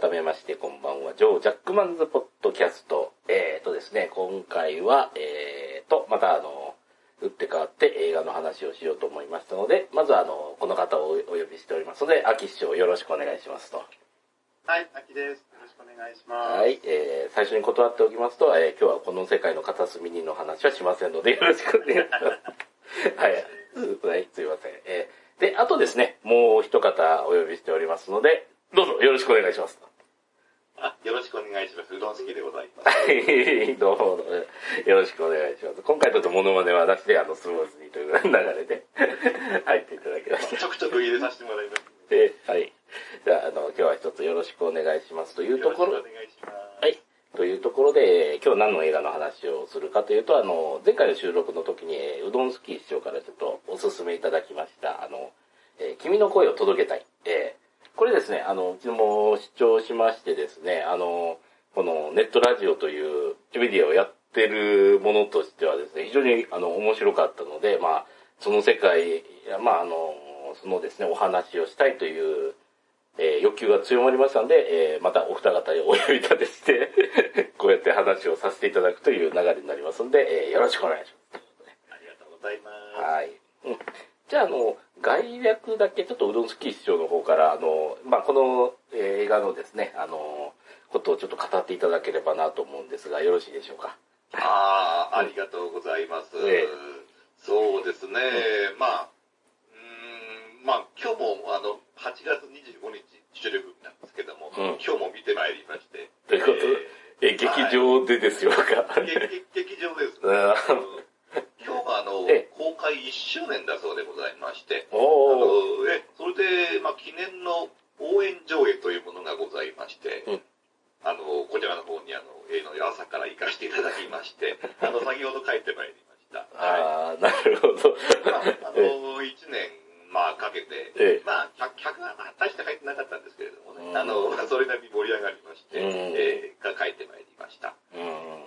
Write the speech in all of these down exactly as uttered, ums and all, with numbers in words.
改めましてこんばんは、ジョー・ジャックマンズ・ポッドキャスト。えーとですね、今回は、えーと、またあの、打って変わって映画の話をしようと思いましたので、まずはあの、この方をお呼びしておりますので、秋師匠よろしくお願いしますと。 はい、秋です。よろしくお願いします。 はい、えー、最初に断っておきますと、えー、今日はこの世界の片隅にの話はしませんので、よろしくお願いします。はい、はい、すいません。えー、で、あとですね、もう一方お呼びしておりますので、どうぞよろしくお願いします。 あ、よろしくお願いします。うどん好きでございます。 はい、どうも、よろしくお願いします。今回ちょっとモノマネはなしで、あの、スムーズにという流れで入っていただきました。 ちょくちょく入れさせてもらいます。 で、はい。じゃあ、あの、今日は一つよろしくお願いしますというところ。 よろしくお願いします。 はい。というところで、今日何の映画の話をするかというと、あの、前回の収録の時に、うどん好き師匠からちょっとお勧めいただきました、あの、えー、君の声を届けたい。えー、これですね、あの、うちも視聴しましてですね、あの、このネットラジオというメディアをやってるものとしてはですね、非常にあの面白かったので、まあ、その世界、まああの、そのですね、お話をしたいという、えー、欲求が強まりましたので、えー、またお二方にお呼び立てして、こうやって話をさせていただくという流れになりますので、えー、よろしくお願いします。 ありがとうございます。 はい。うん、じゃあ、あの、概略だけちょっとうどん好き師匠の方から、あの、まあ、この、えー、映画のですね、あの、ことをちょっと語っていただければなと思うんですが、よろしいでしょうか。 ああ、ありがとうございます。えー、そうですね、うん、まあ、うーん、まあ、今日もあの、はちがつにじゅうごにち収録なんですけども、うん、今日も見てまいりまして。 ということ、えー、え、劇場でですよか。 劇, 劇場です、ね。今日があの、公開いっしゅうねんだそうでございまして、あのえそれで、まあ、記念の応援上映というものがございまして、うん、あの、こちらの方にあの、映画の朝から行かせていただきまして、あの、先ほど帰ってまいりました。 ああ、なるほど。 まあ、あの、いちねん、まあ、かけて、ええ、まあ、客が大して入ってなかったんですけれどもね、うん、あの、それなりに盛り上がりまして、うん、えー、帰ってまいりました。うん、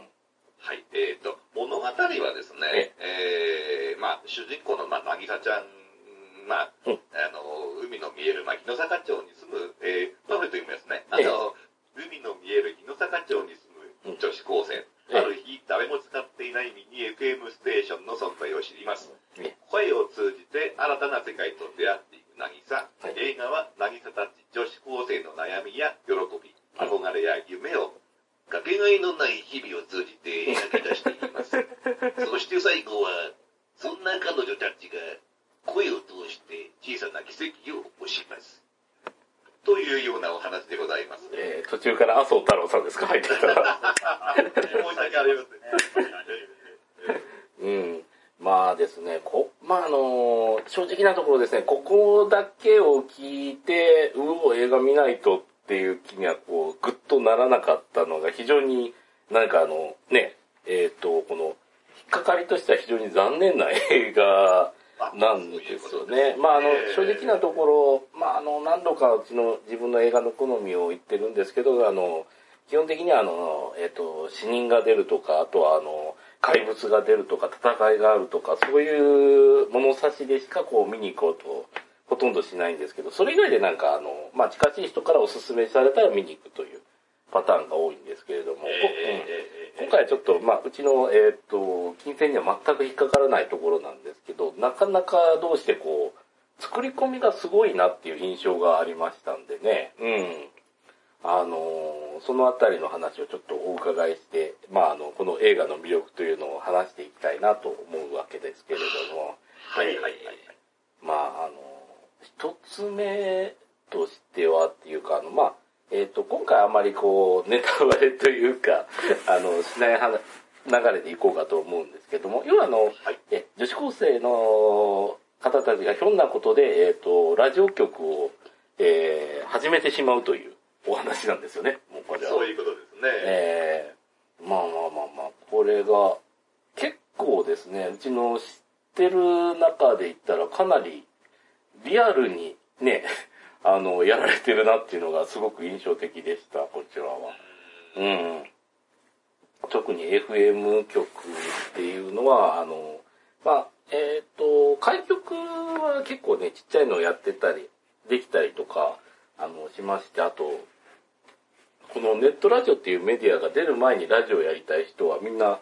はい、えっ、ー、と、物語はですね、えー、まあ、主人公の、まあ、なぎさちゃん、まあ、うん、あの、海の見える、まあ、日野坂町に住む、えー、パフェと言いますね、あの、海の見える日野坂町に住む女子高生、うん、ある日、誰も使っていないミニ エフエム ステーションの存在を知ります。うん、声を通じて新たな世界と出会っていくなぎさ。はい、映画はなぎさたち女子高生の悩みや喜び、憧れや夢を、かけがえのない日々を通じて描き出していきます。そして最後は、そんな彼女たちが声を通して小さな奇跡を起こします。というようなお話でございます。 えー、途中から麻生太郎さんですか、入ってたら。 申し訳ありませんね。 うん。まあですね、こ、まああのー、正直なところですね、ここだけを聞いて、うお、映画見ないとっていう気にはこう、ぐっとならなかったのが非常になんかあの、ね、えっと、この、引っかかりとしては非常に残念な映画なんですよね。まああの、正直なところ、まああの、何度かうちの自分の映画の好みを言ってるんですけど、あの、基本的にはあの、えっと、死人が出るとか、あとはあの、怪物が出るとか、戦いがあるとか、そういう物差しでしかこう見に行こうと、ほとんどしないんですけど、それ以外でなんかあの、まあ近しい人からお勧めされたら見に行くというパターンが多いんですけれども、えーうん、今回はちょっと、まあうちの、えっと、金銭には全く引っかからないところなんですけど、なかなかどうしてこう、作り込みがすごいなっていう印象がありましたんでね、うん。あの、そのあたりの話をちょっとお伺いして、まああの、この映画の魅力というのを話していきたいなと思うわけですけれども、 はいはいはい。 まああの、一つ目としてはっていうか、あの、まあ、えっと、今回あまりこう、ネタバレというか、あの、しない話、流れでいこうかと思うんですけども、要はあの、はい、え女子高生の方たちがひょんなことで、えっと、ラジオ局を、えー、始めてしまうというお話なんですよね。もうこれは。 そういうことですね。 えー、まあまあまあまあ、これが、結構ですね、うちの知ってる中で言ったらかなりリアルにね、あの、やられてるなっていうのがすごく印象的でした、こちらは。うん。特に エフエム 局っていうのは、あの、まあ、えっと、開局は結構ね、ちっちゃいのをやってたり、できたりとか、あの、しまして、あと、 このネットラジオっていうメディアが出る前にラジオやりたい人はみんな、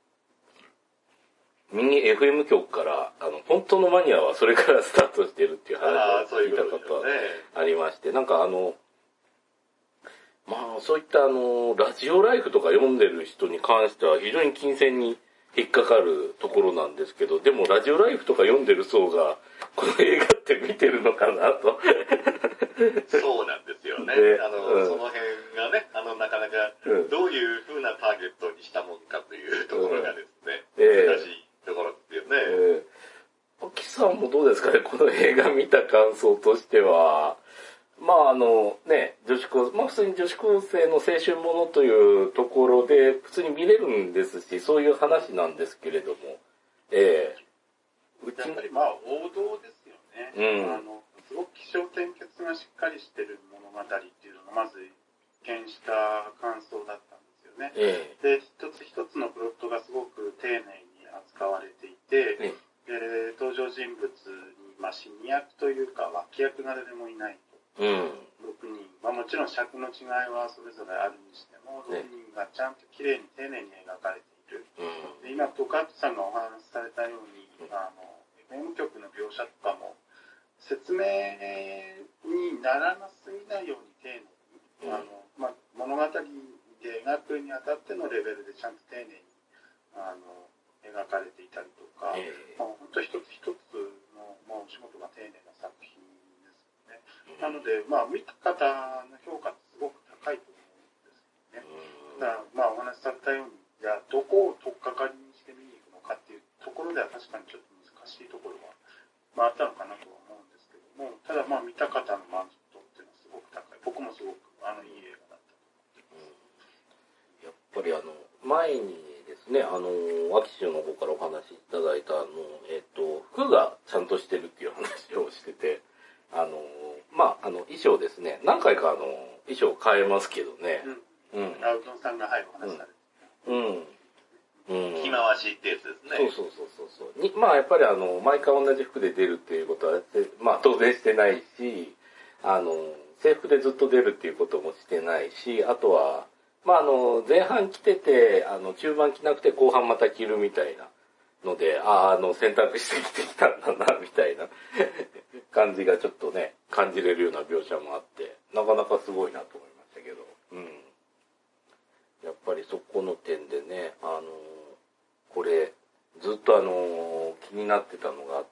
ミニ エフエム 局から、あの、本当のマニアはそれからスタートしてるっていう話を聞いたことありまして、なんかあの、まあそういったあの、ラジオライフとか読んでる人に関しては非常に金銭に引っかかるところなんですけど、でもラジオライフとか読んでる層が、この映画って見てるのかなと。 そうなんですよね。あの、うん、その辺がね、あの、なかなか、どういう風なターゲットにしたもんかというところがですね、うん、難しいところですよね。えー、アキさんもどうですかね、この映画見た感想としては。まああのね、女子高、まあ普通に女子高生の青春ものというところで普通に見れるんですし、そういう話なんですけれども、ええー。やっぱりまあ王道ですよね。うん。あの、すごく起承転結がしっかりしてる物語っていうのがまず一見した感想だったんですよね。ええー。で、一つ一つのプロットがすごく丁寧に扱われていて、ええー、登場人物に、まあ、シニ役というか脇役が誰でもいない。うん、ろくにん、まあ、もちろん尺の違いはそれぞれあるにしても、ろくにんがちゃんときれいに丁寧に描かれている。うん、で今、トカットさんがお話しされたように、あの、エフエム 局の描写とかも、説明にならなすぎないように丁寧に、うん、あの、まあ、物語で描くにあたってのレベルでちゃんと丁寧に、あの、描かれていたりとか、えーまあ、本当一つ一つの、まあ、お仕事が丁寧な作品。なので、まあ、見た方の評価ってすごく高いと思うんですよね。だから、まあ、お話しされたように、じゃあ、どこを取っかかりにして見に行くのかっていうところでは確かにちょっと難しいところは、まあ、あったのかなとは思うんですけども、ただ、まあ、見た方の満足度っていうのはすごく高い。僕もすごく、あの、いい映画だったと思ってます。 やっぱり、あの、前にですね、あの、秋州の方からお話しいただいた、あの、えっと、服がちゃんとしてるっていう話をしてて、あの、まあ、あの、衣装ですね。何回かあの、衣装変えますけどね。 うん。うん。アウトンさんが入るお話されて。 うん。 うん。着回しってやつですね。 そうそうそうそうそうに。まあ、やっぱりあの、毎回同じ服で出るっていうことは、まあ、当然してないし、あの、制服でずっと出るっていうこともしてないし、あとは、まあ、あの、前半着てて、あの、中盤着なくて後半また着るみたいなので、ああ、あの、選択して着てきたんだな、みたいな。感じがちょっとね、感じれるような描写もあって、なかなかすごいなと思いましたけど、うん。やっぱりそこの点でね、あの、これ、ずっとあの、気になってたのがあって、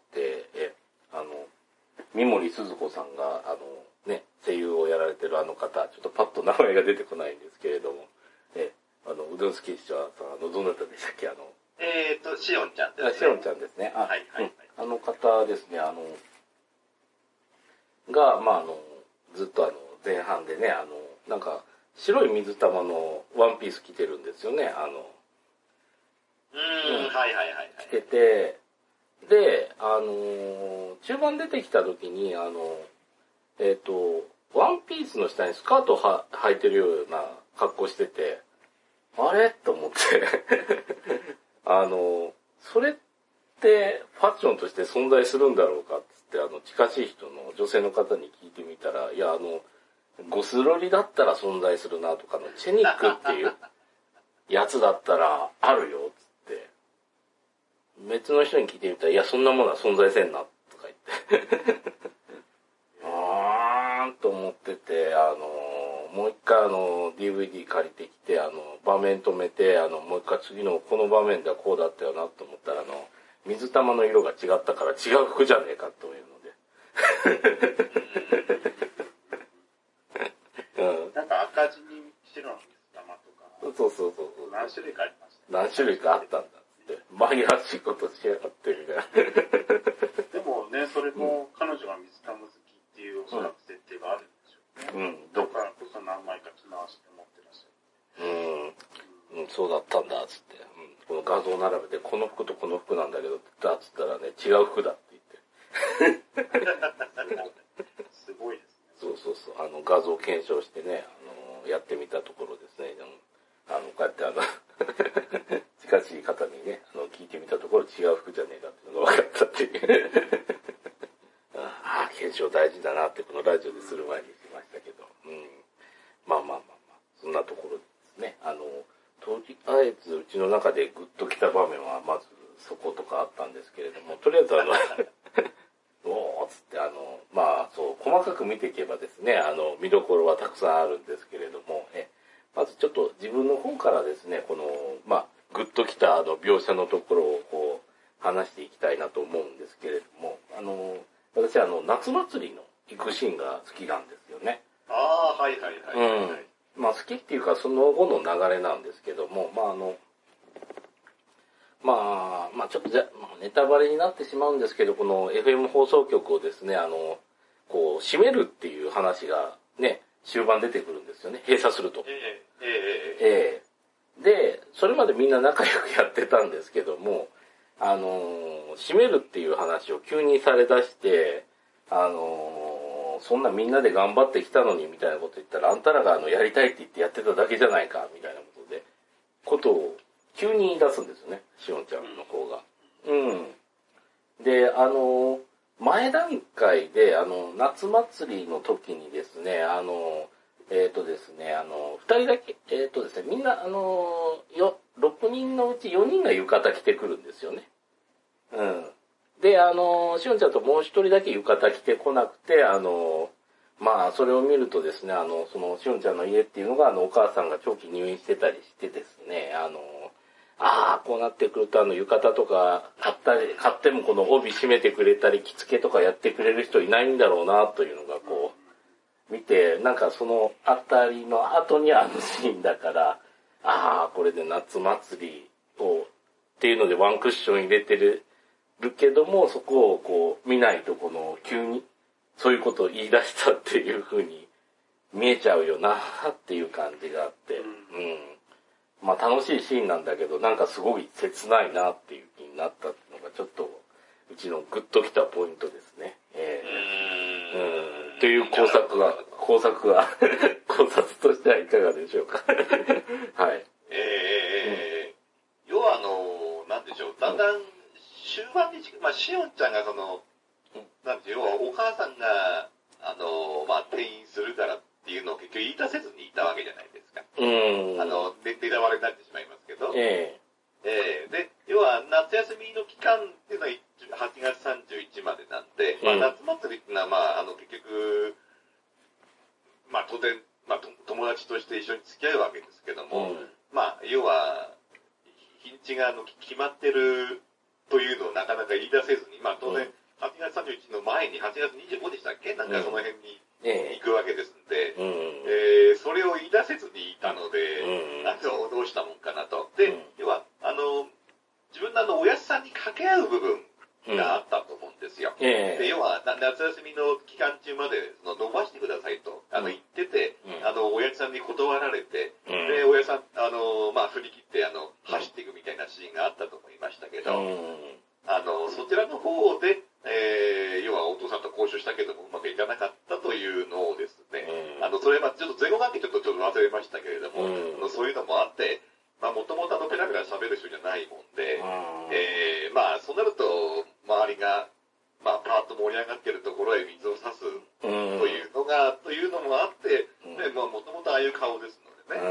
え、あの、三森すず子さんが、あの、ね、声優をやられてるあの方、ちょっとパッと名前が出てこないんですけれども、え、あの、うどんすき師匠さん、あの、どなたでしたっけ、あの、 えっと、しおんちゃんですね。 しおんちゃんですね。あ、 はい、はい、はい。 あの方ですね、あの、が、まあ、あの、ずっとあの、前半でね、あの、なんか、白い水玉のワンピース着てるんですよね、あの。 うーん、うん、はいはいはい、はい。 着てて、で、あの、中盤出てきた時に、あの、えっと、ワンピースの下にスカートをは履いてるような格好してて、あれと思って、あの、それってファッションとして存在するんだろうかっつって、あの、近しい人の女性の方に聞いてみたら、いや、あの、ゴスロリだったら存在するなとかの、チェニックっていうやつだったらあるよっつって、別の人に聞いてみたら、いや、そんなものは存在せんなとか言って、あーんと思ってて、あの、もう一回あの、ディーブイディー 借りてきて、あの、場面止めて、あの、もう一回次のこの場面ではこうだったよなと思ったら、あの、水玉の色が違ったから違う服じゃねえかというので。 うん、なんか赤字に白の水玉とか。 そうそうそうそう。 何種類かありました、 ね。何種類かあったんだって。紛らわしいことしやがってみたいな。 でもね、それも彼女が水玉好きっていうおそらく設定があるんでしょうね。うん。だからこそ何枚か着回して持ってらっしゃる。 うん。うん、そうだったんだ、つって。うん、この画像並べて、この服とこの服なんだけど、だっつったらね、違う服だって言って。 すごいですね。 そうそうそう。あの、画像検証してね、あの、やってみたところですね。あの、こうやってあの、近しい方にね、あの、聞いてみたところ違う服じゃねえかっていうのが分かったっていう。ああ、検証大事だなってこのラジオでする前にしましたけど。うん。まあまあまあまあ。そんちの中でグッときた場面はまずそことかあったんですけれども、とりあえずあの、おーっつってあの、まあそう、細かく見ていけばですね、あの、見どころはたくさんあるんですけれども、えまずちょっと自分の方からですね、この、まあ、グッときたあの描写のところをこう、話していきたいなと思うんですけれども、あの、私はあの、夏祭りの行くシーンが好きなんですよね。 ああ、はいはいはい、はい。うん。 まあ好きっていうかその後の流れなんですけども、まああの、まあ、まあちょっとじゃ、ネタバレになってしまうんですけど、この エフエム 放送局をですね、あの、こう、閉めるっていう話がね、終盤出てくるんですよね、閉鎖すると。 ええええええで、それまでみんな仲良くやってたんですけども、あの、閉めるっていう話を急にされだして、あの、そんなみんなで頑張ってきたのにみたいなこと言ったら、あんたらがあの、やりたいって言ってやってただけじゃないか、みたいなことで、ことを急に言い出すんですよね、しおんちゃんの方が。うん。で、あの、前段階で、あの、夏祭りの時にですね、あの、えっ、ー、とですね、あの、二人だけ、えっ、ー、とですね、みんな、あの、よ、ろくにんのうちよにんが浴衣着てくるんですよね。うん。で、あの、しおんちゃんともう一人だけ浴衣着てこなくて、あの、まあ、それを見るとですね、あの、その、しおんちゃんの家っていうのが、あの、お母さんが長期入院してたりしてですね、あの、ああ、こうなってくると、あの、浴衣とか買ったり、買ってもこの帯締めてくれたり、着付けとかやってくれる人いないんだろうな、というのがこう、見て、なんかそのあたりの後にあのシーンだから、ああ、これで夏祭りを、っていうのでワンクッション入れてる、るけども、そこをこう、見ないとこの、急に、そういうことを言い出したっていう風に見えちゃうよな、っていう感じがあって、うん。まあ楽しいシーンなんだけど、なんかすごい切ないなっていう気になったのがちょっとうちのグッときたポイントですね。えー、うん。という考察が、考察が、考察としてはいかがでしょうか。はい。 えー、うん、要はあの、なんでしょう、だんだん終盤に、まあしおんちゃんがその、なんていう、要はお母さんが、あの、まあ転院するからっていうのを結局言い出せずにいたわけじゃないですか。うん。あの、ネタバレになってしまいますけど。ええー。えー、で、要は夏休みの期間っていうのははちがつさんじゅういちまでなんで、まあ夏祭りっていうのはまあ、あの結局、まあ当然、まあ友達として一緒に付き合うわけですけども、うん、まあ要は、日にちがあの決まってるというのをなかなか言い出せずに、まあ当然、うん、はちがつさんじゅういちの前にはちがつにじゅうごでしたっけ、なんかその辺に行くわけですんで、うんえー、それを言い出せずにいたので、うん、あのどうしたもんかなと。で、うん、要は、あの、自分のあの、おやつさんに掛け合う部分があったと思うんですよ。うん、で要は、夏休みの期間中までその伸ばしてくださいと、あの、言ってて、うん、あの、おやつさんに断られて、うん、で、おやつさん、あの、まあ、振り切って、あの、走っていくみたいなシーンがあったと思いましたけど、うんあの、そちらの方で、えー、要はお父さんと交渉したけどもうまくいかなかったというのをですね、うん、あの、それはちょっと前後関係ちょっとちょっと忘れましたけれども、うん、そういうのもあって、まあもともとあのペラペラ喋る人じゃないもんで、うん、えー、まあそうなると周りが、まあパーッと盛り上がってるところへ水を差すというのが、うん、というのもあって、ね、まあもともとああいう顔ですのでね、うん、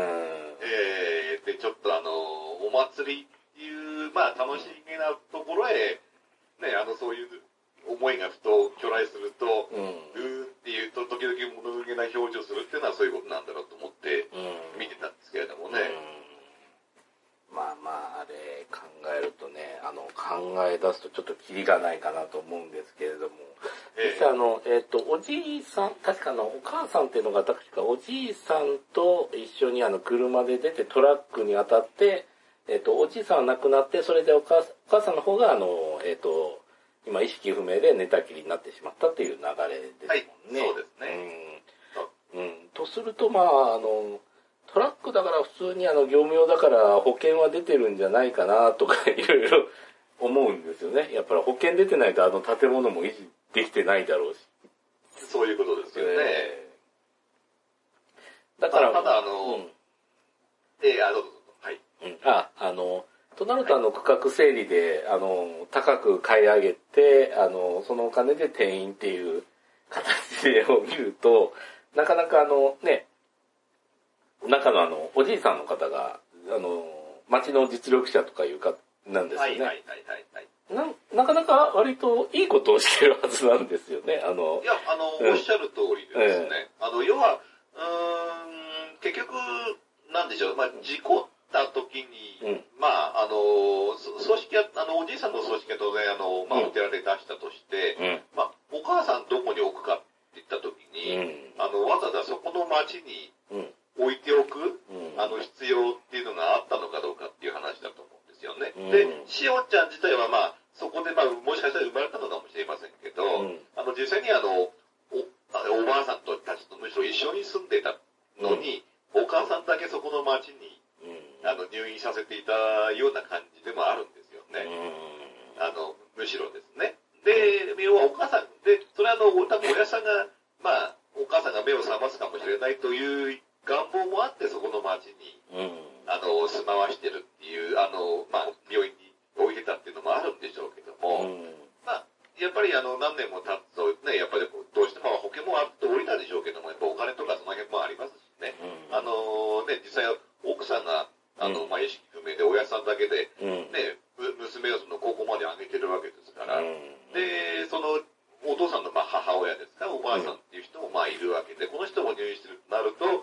えー、でちょっとあの、お祭りっていう、まあ楽しげなところへ、ね、あの、そういう思いがふと巨来すると、うん、うーっていうと、時々物憂げな表情するっていうのはそういうことなんだろうと思って見てたんですけれどもね。 うん、まあまあ、あれ考えるとね、あの、考え出すとちょっとキリがないかなと思うんですけれども、実際あの、えっと、おじいさん、確かあの、お母さんっていうのが確かおじいさんと一緒にあの、車で出てトラックに当たって、えっと、おじいさんは亡くなって、それでお母さん、お母さんの方が、あの、えっと、今意識不明で寝たきりになってしまったっていう流れですもんね。はい、 そうですね。 うん。うん。とすると、まあ、あの、トラックだから普通にあの、業務用だから保険は出てるんじゃないかなとかいろいろ思うんですよね。やっぱり保険出てないとあの建物も維持できてないだろうし。 そういうことですよね。えー、だから、 まあ、ただあの、うん、えー、あ、どうぞ。 うん、あ、あの、となるとあの区画整理で、あの、高く買い上げて、あの、そのお金で転院っていう形を見ると、なかなかあの、ね、中のあの、おじいさんの方が、あの、 町の実力者とかいうか、なんですよね。はいはいはいはい、はい。 な、なかなか割といいことをしてるはずなんですよね。あの、 いや、あの、うん、おっしゃる通りでですね、えー、あの、要は、うーん、結局、なんでしょう、まあ、事故った時に、うん、まあ、あの、組織は、あの、おじいさんの組織は当然、あの、まあ、お寺で出したとして、うん、まあ、お母さんどこに置くかって言った時に、うん、あの、わざわざそこの町に置いておく、うん、あの、必要っていうのがあったのかどうかっていう話だと思うんですよね。うん、で、しおちゃん自体はまあ、そこでまあ、もしかしたら生まれたのかもしれませんけど、うん、あの、実際にあの、お、おばあさんとたちとむしろ一緒に住んでたのに、うん、お母さんだけそこの町に、うん、あの、入院させていたような感じでもあるんですよね。うん、あの、むしろですね。で、要はお母さん、で、それはあの、多分親さんが、まあ、お母さんが目を覚ますかもしれないという願望もあって、そこの町に、うん、あの、住まわしてるっていう、あの、まあ、病院に置いてたっていうのもあるんでしょうけども、うん、まあ、やっぱりあの、何年も経つとね、やっぱりどうしても保険もあって降りたでしょうけども、やっぱお金とかその辺もありますしね、うん、あのね、実際奥さんが、あの、まあ、意識不明で親さんだけで、ね、うん、娘をその高校まで上げてるわけですから、うん、で、その、お父さんのまあ母親ですか、おばあさんっていう人もまあいるわけで、この人も入院してるとなると、うん、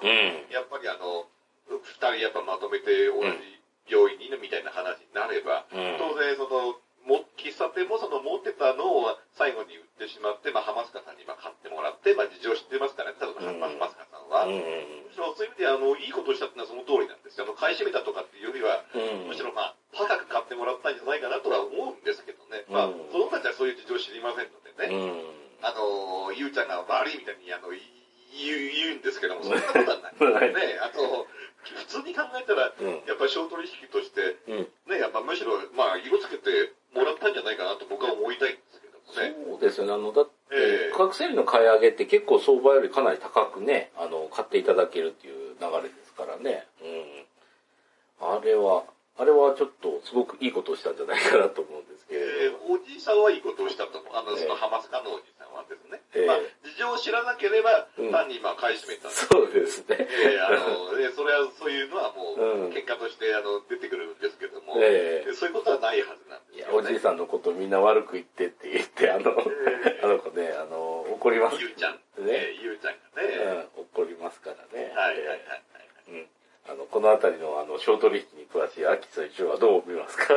やっぱりあの、二人やっぱまとめて同じ病院にいるみたいな話になれば、うん、当然その、も、喫茶店もその持ってたのを最後に売ってしまって、まあ、浜塚さんに今買ってもらって、まあ、事情知ってますからね、多分、うん、浜塚さんは。うん、むしろそういう意味で、あの、いいことをしたってのはその通りなんですよ。あの、買い占めたとかっていうよりは、うん、むしろまあ、高く買ってもらったんじゃないかなとは思うんですけどね。まあ、子供たちはそういう事情知りませんのでね。うん、あの、ゆうちゃんが悪いみたいに、あの、言う、言うんですけども、そんなことはない。ね、あと、普通に考えたら、うん、やっぱり商取引として、うん、ね、やっぱむしろ、まあ、色つけてもらったんじゃないかなと僕は思いたいんですけどもね。 そうですよね。あの、だって、えー、価格整理の買い上げって結構相場よりかなり高くね、あの、買っていただけるっていう流れですからね。うん。あれは、あれはちょっとすごくいいことをしたんじゃないかなと思うんですけれど。 えー、おじいさんはいいことをしたと思う。あの、その浜塚のおじいさんはですね。えー、まあ、事情を知らなければ、単にまあ、買い占めたんです、 うん。そうですね。 えー、あの、えー、それは、そういうのはもう、結果として、あの、出てくるんですけども、えー、そういうことはないはずなんですよ、ね。 いや、おじいさんのことみんな悪く言ってって言って、あの、えー、あの子ね、あの、怒ります。 ゆうちゃん。ね。えー、ゆうちゃんがね、 うん、怒りますからね。 はいはいはい、はい。 うん。あの、このあたりの、あの、商取引に詳しい秋津一郎はどう見ますか？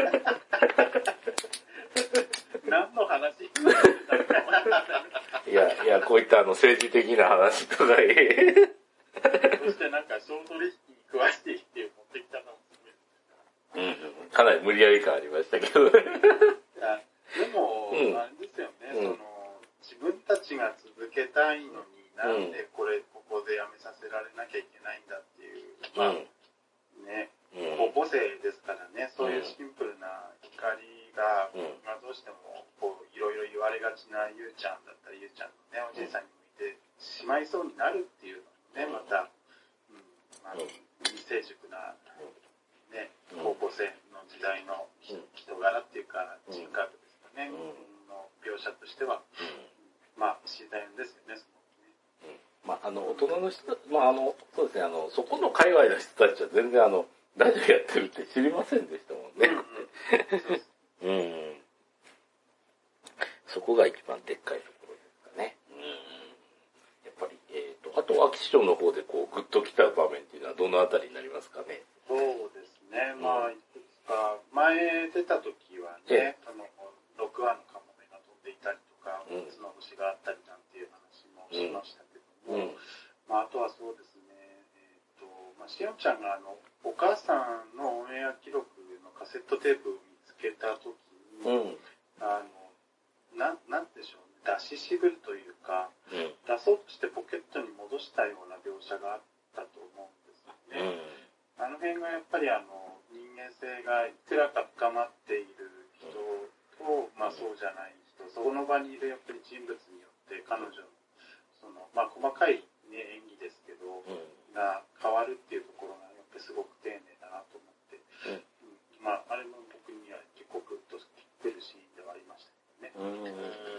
何の話いや、いや、こういったあの、政治的な話とかそしてなんか、商取引に詳しいっていう持ってきたのもすごい。 うん、かなり無理やり感ありましたけど。いや、でも、うん、あれですよね、うん、その、自分たちが続けたいのに、なんでこれ、ここでやめさせられなきゃいけないんだっていう、まあ、うん、ね、高校生ですからね、そういうシンプルな怒りが、うん、まあどうしても、こう、いろいろ言われがちなゆうちゃんだったり、ゆうちゃんのね、おじいさんに向いてしまいそうになるっていうのにね、また、うん、あの、未成熟な、ね、高校生の時代の人柄っていうか、人格ですかね、の描写としては、まあ、自然ですよね、 まあ、あの、大人の人、まあ、あの、そうですね、あの、そこの界隈の人たちは全然あの、ラジオやってるって知りませんでしたもんね。うん、うん。そこが一番でっかいところですかね。うん。やっぱり、えっ、ー、と、あと、秋師匠の方でこう、グッときた場面っていうのはどのあたりになりますかね。 そうですね、まあ、いくつか、前出た時はね、その、ろくわのカモメが飛んでいたりとか、みっつの星があったりなんていう話もしましたけども、うんうん、まあ、あとはそうですね、えっ、ー、と、まあ、しおちゃんがあの、お母さんのオンエア記録のカセットテープを見つけた時に、うん、あの、なん、なんでしょうね、出し渋るというか、うん、出そうとしてポケットに戻したような描写があったと思うんですよね。うん、あの辺がやっぱりあの、人間性がいくらか深まっている人と、まあそうじゃない人、そこの場にいるやっぱり人物によって彼女の、その、まあ細かい、ね、演技ですけど、うん、が変わるっていうところがやっぱりすごく丁寧だなと思って、うんうん、まああれも僕には結構グッときてるシーンではありましたけどね。うん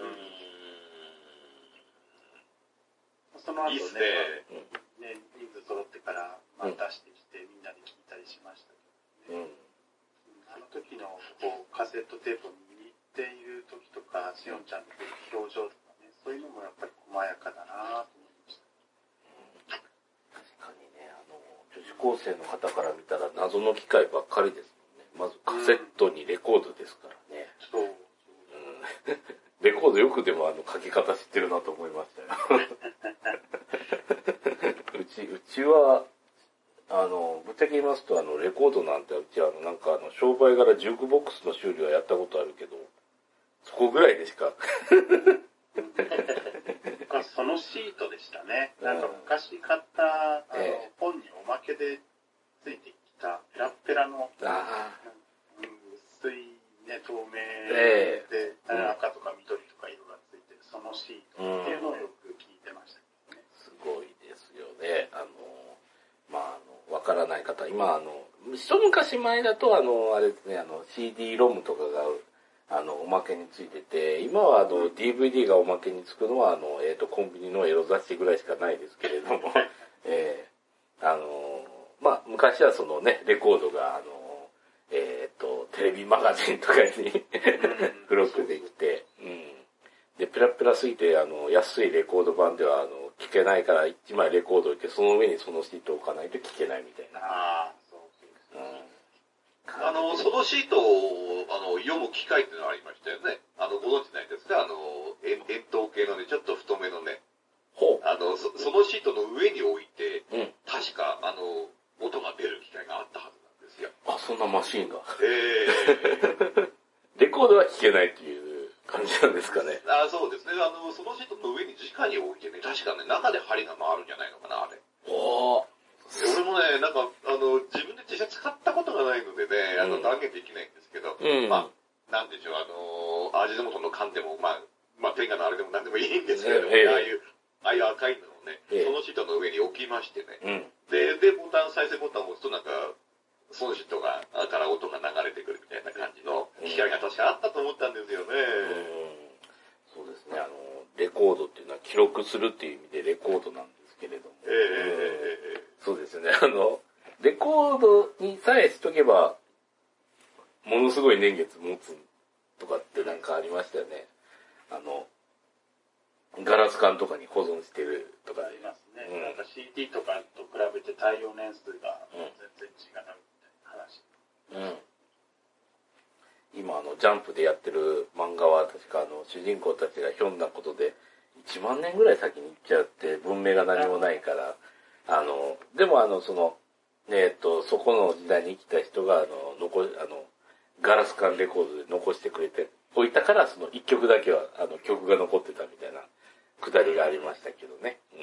うん、その後ね、いいっすね、まあ、ね、人数揃ってから、まあ、出してきてみんなで聞いたりしましたけどね。 高生の方から見たら謎の機械ばっかりですもんね。まずカセットにレコードですからね。 そう。うん、 レコードよくでもあの書き方知ってるなと思いましたよ。うち、うちは、あの、ぶっちゃけ言いますと、あの、レコードなんて、うちあの、なんかあの、商売柄ジュークボックスの修理はやったことあるけど、そこぐらいでしか。 そのシートでしたね。なんか昔買った、あの、えー、本におまけでついてきた、ペラペラの、あうん、薄いね、透明で、えー、赤とか緑とか色がついてる、そのシートっていうのをよく聞いてましたけどね。 すごいですよね。あの、まあ、あの、わからない方、今、あの、一昔前だと、あの、あれですね、あの、シーディー ロムとかが、あの、おまけについてて、今はあの、うん、ディーブイディー がおまけにつくのは、あの、えっ、ー、と、コンビニのエロ雑誌ぐらいしかないですけれども、えー、あの、まあ、昔はそのね、レコードが、あの、えっ、ー、と、テレビマガジンとかに付録できて、うん。で、ペラペラすぎて、あの、安いレコード版では、あの、聞けないからいちまいレコード置いて、その上にそのシートを置かないと聞けないみたいな。 ああ、そうですね。 うん、あの、そのシートを、あの、読む機械っていうのがありましたよね。あの、ご存知ないですか？あの、円筒形のね、ちょっと太めのね。 ほう。 あの、そ, そのシートの上に置いて、 うん、 確か、あの、音が出る機械があったはずなんですよ。 あ、そんなマシンが。 ええー。 レコードは聞けないっていう感じなんですかね。 あ、そうですね。あの、そのシートの上に直に置いてね、確かね、中で針が回るんじゃないのかな、あれ。 おー。 俺もね、なんか、あの、自分で実際使ったことがないのでね、あの、断言できないんですけど、 うん、 まあ、なんでしょう、あの、味の素の缶でも、まあ、まあ、天下のあれでも何でもいいんですけれども、えー、ああいう、ああいう赤いのをね、えー、そのシートの上に置きましてね、 うん、 で、で、ボタン、再生ボタンを押すとなんか、そのシートが、から音が流れてくるみたいな感じの機械が確かあったと思ったんですよね。 うん、そうですね、あの、レコードっていうのは記録するっていう意味でレコードなんですけれども。 えー、 うん、そうですね、あの、レコードにさえしとけば、ものすごい年月持つとかってなんかありましたよね。あの、ガラス管とかに保存してるとか。 ありますね。うん、なんか シーディー とかと比べて耐用年数が全然違うみたいな話。 うん。今あの、ジャンプでやってる漫画は確かあの、主人公たちがひょんなことでいちまんねんぐらい先に行っちゃって文明が何もないから、あの、でもあの、その、えっと、そこの時代に生きた人があの、残、あの、ガラス管レコードで残してくれておいたから、その一曲だけは、あの、曲が残ってたみたいなくだりがありましたけどね。うん。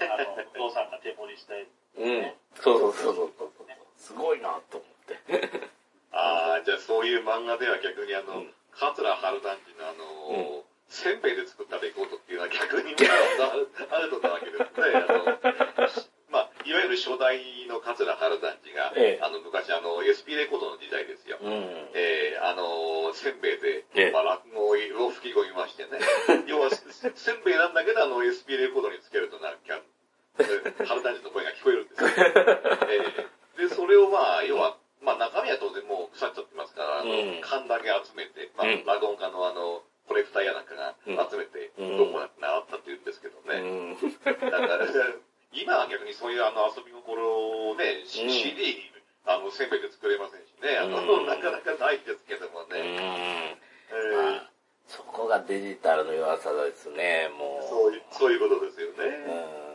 あの、お父さんが手彫りしたやつ、 ね。うん。そうそうそうそうそう。すごいなと思って。 ああ、じゃあそういう漫画では逆にあの、うん、桂春団治のあの、うん、せんべいで作ったレコードっていうのは逆にあるのだわけですね。あのまあ、いわゆる初代の桂春団治が、ええ、あの、昔あの、エスピー レコードの時代ですよ。うん、えー、あの、せんべいで、ええ、まあ、落語を吹き込みましてね。要は、せんべいなんだけど、あの、エスピー レコードにつけるとなんか、春団治の声が聞こえるんですよ。えー、で、それをまあ、要は、まあ、中身は当然もう腐っちゃってますから、あの、うん、缶だけ集めて、まあ、落語家のあの、コレクターやなんかが集めて、どこなって習ったって言うんですけどね。うん、だから、今は逆にそういうあの遊び心をね、うん、シーディー、あの、せんべいで作れませんしね、あの、うん、なかなかないですけどもね。 うん、えーまあ、そこがデジタルの弱さですね、もう。 そういう、そういうことですよね。 うん、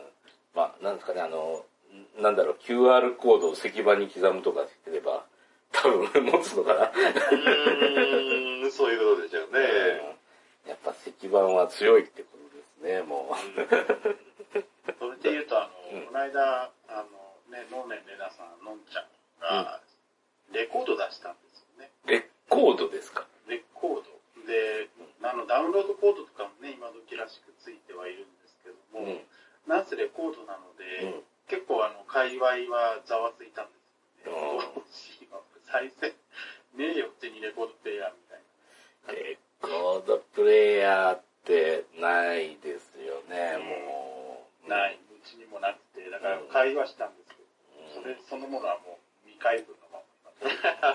まあ、なんですかね、あの、なんだろう、キューアール コードを石板に刻むとかしてれば、多分持つのかな。うーん、そういうことでしょうね。 うん、やっぱ石板は強いってことですね、もう。 それで言うと、あの、うん、この間、あの、ね、能年玲奈さん、のんちゃんが、レコード出したんですよね。 レコードですか？ レコード。で、あの、ダウンロードコードとかもね、今時らしくついてはいるんですけども、うん、なんせレコードなので、うん、結構あの、界隈はざわついたんですよね。再生、ねえよ、手にレコードプレイヤーみたいな。 レコードプレイヤーってないですよね、うん、もう。 ない、うちにもなくて、だから会話したんですけど、うん、それそのものはもう未開封のまま。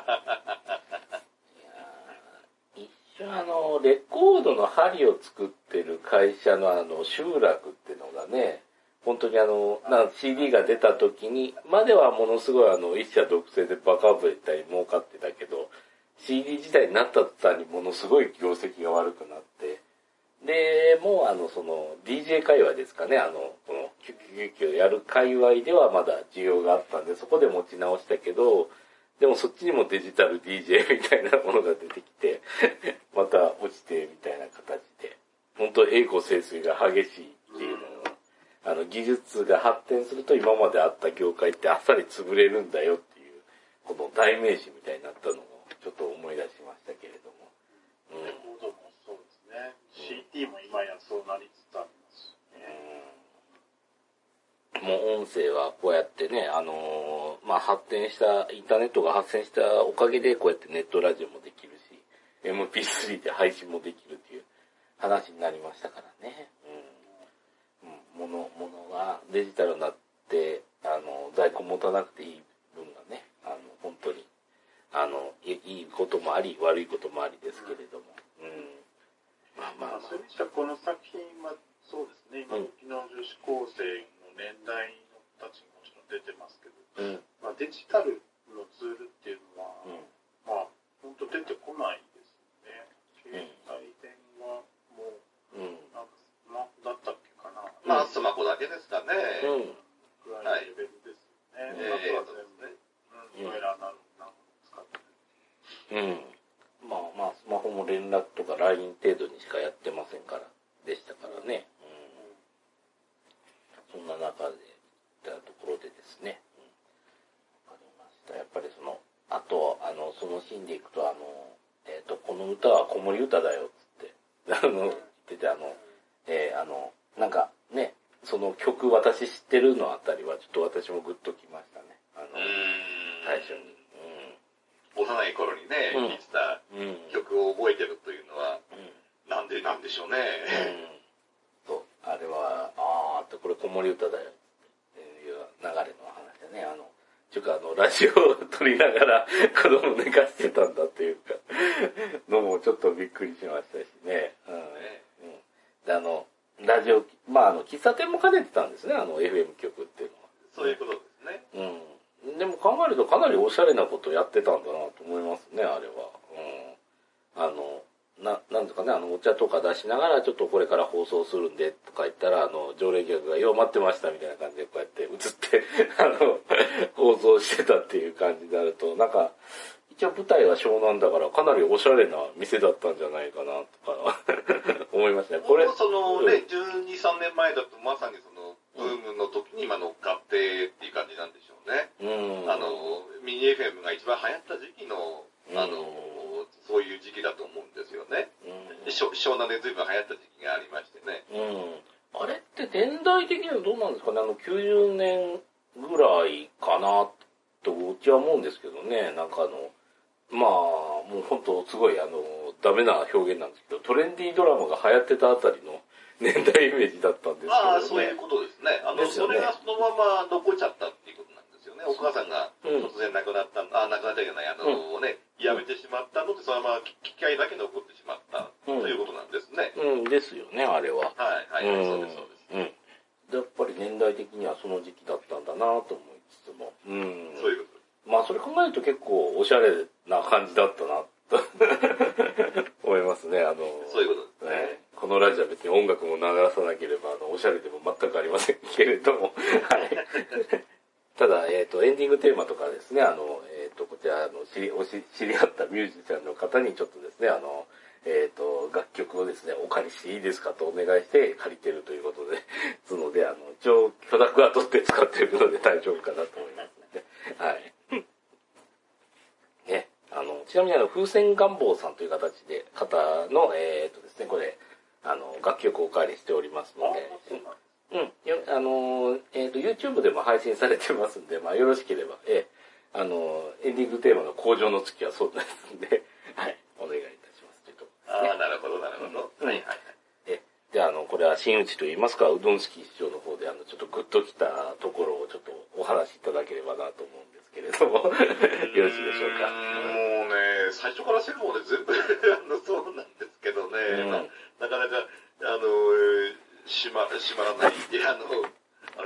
いや一緒あの、レコードの針を作ってる会社のあの、集落っていうのがね、 本当にあの、な シーディー が出た時に、まではものすごいあの、一社独占でバカ売れたり儲かってたけど、シーディー 自体になった途端にものすごい業績が悪くなって、で、もうあの、その、ディージェー 界隈ですかね、あの、この、キュッキュキュッキュやる界隈ではまだ需要があったんで、そこで持ち直したけど、でもそっちにもデジタル ディージェー みたいなものが出てきて、また落ちてみたいな形で、本当栄枯盛衰が激しいっていうのを、あの、技術が発展すると今まであった業界ってあっさり潰れるんだよっていう、この代名詞みたいになったのをちょっと思い出しましたけれども。 うん。レコードもそうですね。シーディー も今やそうなりつつありますね。 うん、もう音声はこうやってね、あのー、まあ、発展した、インターネットが発展したおかげでこうやってネットラジオもできるし、エムピースリー で配信もできるっていう話になりましたからね。うん。うん、もの、ものがデジタルになって、あの、在庫持たなくていい分がね、あの、本当に、あの、いいこともあり、悪いこともありですけれども。うん。 まあまあ、まあ、そういう意味ではこの作品はそうですね、今時の女子高生の年代の子たちももちろん出てますけど、うん、まあ、デジタルのツールっていうのは、うん、まあ、本当出てこないですね。携帯電話も、うん、なんかスマホだったっけかな。 まあ、スマホだけですかね。 うん。ぐらいのレベルですよね。はい、あとは全部、うん、いろいろなの使ってる。 うん。まあまあ、スマホも連絡とか ライン 程度にしかやってませんから、でしたからね。うん、そんな中で、いったところでですね。わ、うん、かりました。やっぱりその、あと、あの、そのシーンでいくと、あの、えっと、この歌は子守歌だよ、つって、あの、言ってて、あの、えー、あの、なんかね、その曲私知ってるのあたりは、ちょっと私もグッときましたね。あの、最初に。 幼い頃にね、聴、うん、いてた曲を覚えてるというのは、うん、なんでなんでしょうね。 うん、そう、あれは、あーって、これ子守歌だよっていう流れの話でね、あの、ちゅうかあの、ラジオを撮りながら子供寝かしてたんだっていうか、のもちょっとびっくりしましたしね。うんね、うん、で、あの、ラジオ、まああの、喫茶店も兼ねてたんですね、あの、エフエム 局っていうのは。 そういうことですね。 うん。でも考えるとかなりおしゃれなことやってたんだなと思いますね、あれは。うん。あの、な、なんですかね、あの、お茶とか出しながら、ちょっとこれから放送するんで、とか言ったら、あの、常連客が、よう待ってましたみたいな感じで、こうやって映って、あの、放送してたっていう感じになると、なんか、一応舞台は湘南だから、かなりおしゃれな店だったんじゃないかな、とか、思いましたね。 これ。そのね、じゅうに、さんねんまえだと、まさにその、ブームの時に今乗っかってっていう感じなんでしょうね。うん、あの、ミニ エフエム が一番流行った時期の、あの、うん、そういう時期だと思うんですよね。うん、で湘南で随分流行った時期がありましてね。 うん、あれって年代的にはどうなんですかね、あの、きゅうじゅうねんぐらいかな、とうちは思うんですけどね、なんかあの、まあ、もう本当すごいあの、ダメな表現なんですけど、トレンディードラマが流行ってたあたりの、年代イメージだったんですけどね。ああ、そういうことですね。あの、ね、それがそのまま残っちゃったっていうことなんですよね。お母さんが突然亡くなった、うん、あ、亡くなったじゃない、あのね、うん、辞めてしまったので、そのまま機会だけ残ってしまった、うん、ということなんですね。 うん、ですよね、あれは。 はい、はい、うん、そうです、そうです。うん。 やっぱり年代的にはその時期だったんだなと思いつつも。 うん。そういうことです。 まあ、それ考えると結構おしゃれな感じだったな、と思いますね、あの。 そういうことですね。 ね、このラジオは別に音楽も流さなければ、あの、おしゃれでも全くありませんけれども、はい。ただ、えっと、エンディングテーマとかですね、あの、えっと、こちら、あの、知り、おし、知り合ったミュージシャンの方にちょっとですね、あの、えっと、楽曲をですね、お借りしていいですかとお願いして借りてるということで、ですので、あの、一応、許諾は取って使ってるので大丈夫かなと思いますので、はい。ね、あの、ちなみにあの、風船願望さんという形で、方の、えっとですね、これ、あの、楽曲をお借りしておりますので、うん、あの、えっと、YouTube でも配信されてますんで、まあ、よろしければ、えあの、エンディングテーマの工場の月はそうですんで、はい、お願いいたしますというところですね。 ああ、なるほど、なるほど。うん、はい、はい、はい。 え、で、あの、これは真打ちと言いますか、うどんスキー師匠の方で、あの、ちょっとグッときたところをちょっとお話しいただければなと思うんですけれども、よろしいでしょうか。 もうね、最初から最後まで全部あの、そうなんですけどね、うん、まあ、なかなか、あの、しま、しまらない、あの、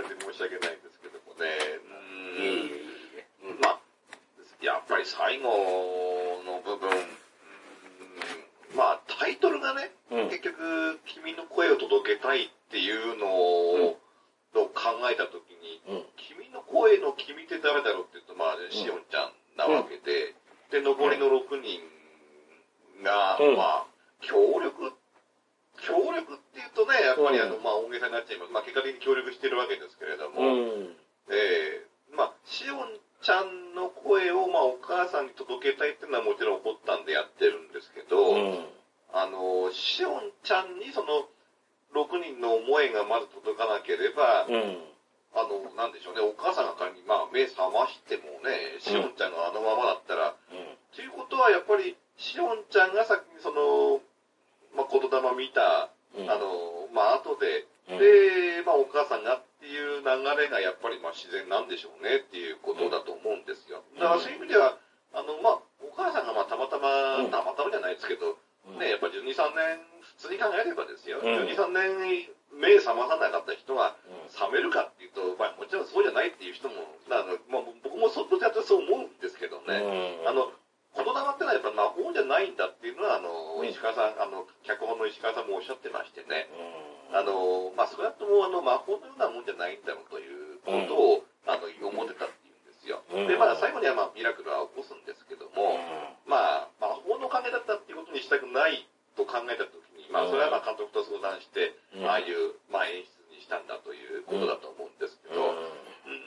訳ないんですけどもね。うん。まあ、やっぱり最後の部分、まあ、タイトルがね、うん、結局、君の声を届けたいっていうのを、うん、考えたときに、うん、君の声の君って誰だろうって言うと、まあ、しおんちゃんなわけで、うん、で、残りのろくにんが、うん、まあ、協力、協力って言うとね、やっぱりあの、まあ、大げさになっちゃいます。まあ、結果的に協力してるわけですけれども、うん、えー、まあ、しおんちゃんの声を、まあ、お母さんに届けたいっていうのはもちろん怒ったんでやってるんですけど、うん、あの、しおんちゃんにその、ろくにんの思いがまず届かなければ、うん、あの、なんでしょうね、お母さんが仮に、まあ、目覚ましてもね、しおんちゃんがあのままだったら、うん、ということはやっぱり、しおんちゃんが先にその、まあ、言霊見た、うん、あの、まあ、後で、うん、で、まあ、お母さんがっていう流れがやっぱり、まあ、自然なんでしょうねっていうことだと思うんですよ。だからそういう意味では、あの、まあ、お母さんがまあ、たまたま、うん、たまたまじゃないですけど、ね、やっぱじゅうに、さんねん、普通に考えればですよ。うん、じゅうに、さんねん目覚まさなかった人が覚めるかっていうと、まあもちろんそうじゃないっていう人も、あのまあ、僕もそっちだとそう思うんですけどね。うん、あの、言霊ってのはやっぱ魔法じゃないんだっていうのは、あの、石川さん、あの、脚本の石川さんもおっしゃってましてね。うん、あの、まあ、少なくともあの魔法のようなもんじゃないんだろうということを、うん、あの、思ってたっていうんですよ。うん、で、まあ最後にはまあミラクルは起こすんですけども、うん、まあ、魔法のおかげだったっていうことにしたくないと考えたときに、まあそれはまあ監督と相談して、うん、ああいう、まあ演出にしたんだということだと思うんですけど、うん、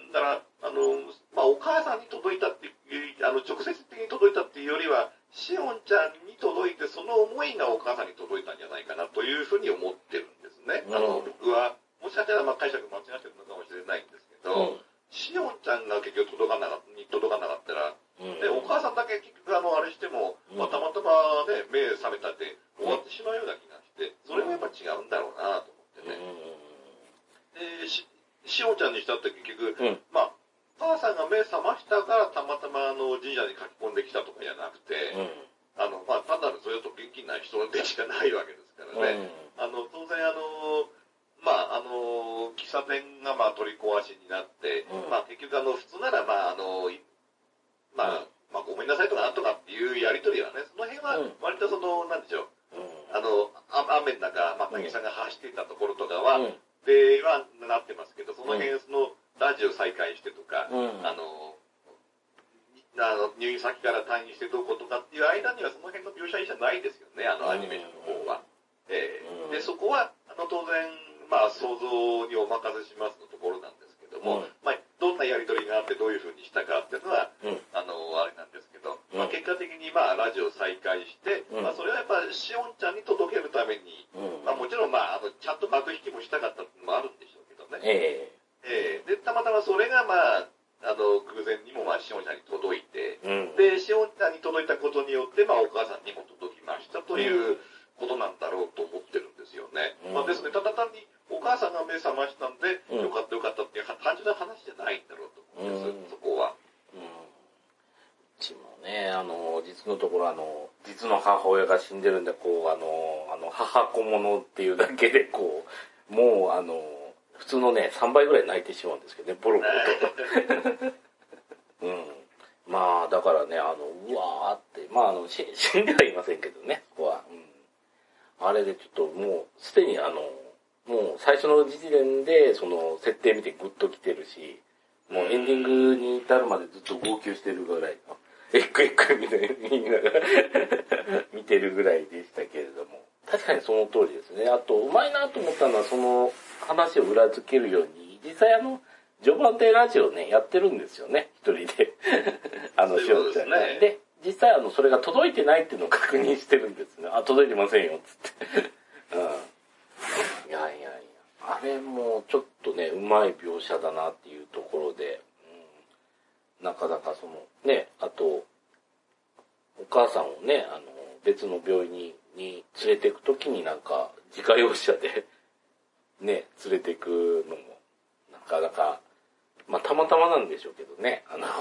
だから、あの、まあお母さんに届いたっていう、あの、直接的に届いたっていうよりは、しおんちゃんに届いて、その思いがお母さんに届いたんじゃないかなというふうに思ってるんですね。うん、あの、僕は、もしかしたらまあ解釈間違ってるのかもしれないんですけど、うん、しおんちゃんが結局届かなかった、に届かなかったら、うん、で、お母さんだけ結局あの、あれしても、まあたまたまね、目覚めたって終わってしまうような気がして、それもやっぱ違うんだろうなと思ってね。うん、で、し、しおんちゃんにしたって結局、うん、まあ、母さんが目覚ましたからたまたまあの神社に書き込んできたとかじゃなくて、うん、あの、まあ、単なるそれと現金な人でしかないわけですからね。うん、あの、当然あの、まあ、あの、喫茶店がまあ取り壊しになって、うん、まあ結局あの、普通ならまああの、まあ、まあごめんなさいとかなんとかっていうやりとりはね、その辺は割とその、なんでしょう、うん、あの、雨の中、まあ、渚さんが走っていたところとかは、うん、ではなってますけど、その辺、その、ラジオ再開してとか、うん、あの、あの入院先から退院してどことかっていう間にはその辺の描写じゃないですよね、あのアニメーションの方は。えー、で、そこは、あの、当然、まあ、想像にお任せしますのところなんですけども、うん、まあ、どんなやりとりがあってどういうふうにしたかっていうのは、うん、あの、あれなんですけど、うん、まあ、結果的に、まあ、ラジオ再開して、うん、まあ、それはやっぱり、しおんちゃんに届けるために、うん、まあ、もちろん、まあ、あの、ちゃんと幕引きもしたかったっていうのもあるんでしょうけどね。えー、えー、で、たまたまそれが、まあ、あの、偶然にも、まあ、しおんちゃんに届いて、うん、で、しおんちゃんに届いたことによって、まあ、お母さんにも届きましたということなんだろうと思ってるんですよね。うん、まあ、ですね、ただ単に、お母さんが目覚ましたんで、うん、よかったよかったっていう単純な話じゃないんだろうと思うんです、うん、そこは。 うん。うちもね、あの、実のところ、あの、実の母親が死んでるんで、こう、あの、あの、母子者っていうだけで、こう、もう、あの、普通のね、さんばいぐらい泣いてしまうんですけどね、ボロボロと。うん。まあ、だからね、あの、うわーって、まあ、あの、死んではいませんけどね、ここは。うん。あれでちょっともう、すでにあの、もう最初の時点で、その、設定見てグッと来てるし、もうエンディングに至るまでずっと号泣してるぐらいの、エックエックみたいな、みんなが見てるぐらいでしたけれども。確かにその通りですね。あと、うまいなと思ったのは、その話を裏付けるように、実際あの、序盤でラジオね、やってるんですよね、一人で。あの、しおんちゃんが。で、実際あの、それが届いてないっていうのを確認してるんですね。あ、届いてませんよ、つって。うん。いやいやいや。あれもちょっとね、うまい描写だなっていうところで、うん、なかなかその、ね、あと、お母さんをね、あの、別の病院に、に連れて行くときになんか、自家用車で、ね、連れて行くのも、なかなか、まあ、たまたまなんでしょうけどね、あの、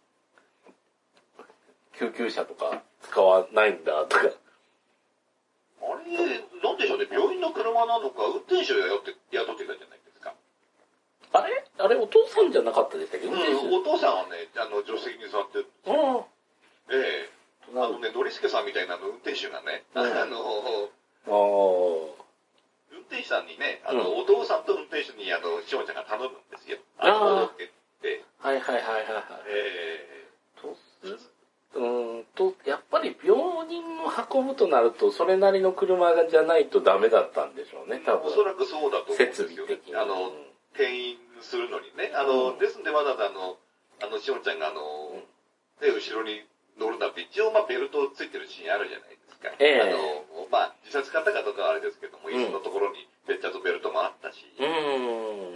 救急車とか使わないんだとか。 あれ、なんでしょうね、病院の車なのか、運転手を雇って、雇ってたじゃないですか。 あれあれお父さんじゃなかったでしたっけ？うん、 お父さんはね、あの、助手席に座ってるんですよ。ええ。あのね、ノリスケさんみたいなの運転手がね、うん、あの、あ運転手さんにね、あの、うん、お父さんと運転手に、あの、しおちゃんが頼むんですよ。あの、って。 はいはいはいはい。ええー。とす、うんと、やっぱり病人を運ぶとなると、それなりの車じゃないとダメだったんでしょうね、多分。 おそらくそうだと思うんですよ。設備的に。あの、転院するのにね。あの、うん、ですんでわざわざあの、あの、しおちゃんがあの、うん、で、後ろに乗るんだって、一応まあベルトついてるシーンあるじゃないですか。えー、あの、まあ、自殺方かとかはあれですけども、椅子のところにべっちゃとベルトもあったし。うん、